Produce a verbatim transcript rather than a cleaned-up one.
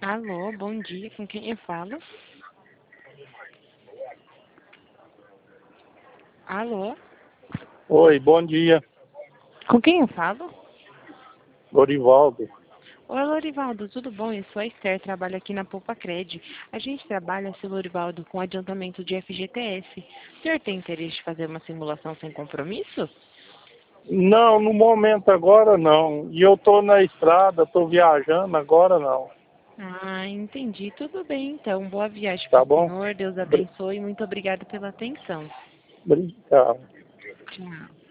Alô, bom dia, com quem eu falo? Alô, Oi, bom dia, com quem eu falo? Lorivaldo. Oi, Lorivaldo, tudo bom? Eu sou a Esther, trabalho aqui na Poupa Cred. A gente trabalha, seu Lorivaldo, com adiantamento de F G T S. O senhor tem interesse de fazer uma simulação sem compromisso? Não, no momento agora não. E eu tô na estrada, tô viajando, agora não. Ah, entendi. Tudo bem, então. Boa viagem para Tá o bom? senhor. Deus Bri- abençoe. Muito obrigada pela atenção. Obrigado. Tchau.